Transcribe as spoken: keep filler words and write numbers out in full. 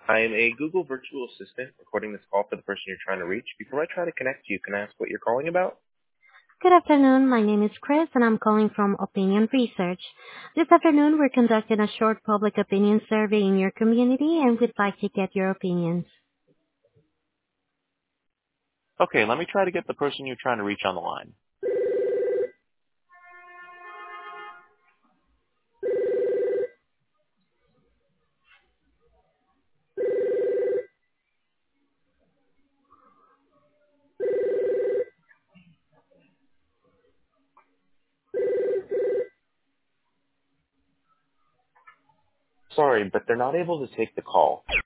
I am a Google virtual assistant recording this call for the person you're trying to reach. Before I try to connect you, can I ask what you're calling about? Good afternoon. My name is Chris, and I'm calling from Opinion Research. This afternoon, we're conducting a short public opinion survey in your community, and we'd like to get your opinions. Okay, let me try to get the person you're trying to reach on the line. Sorry, but they're not able to take the call.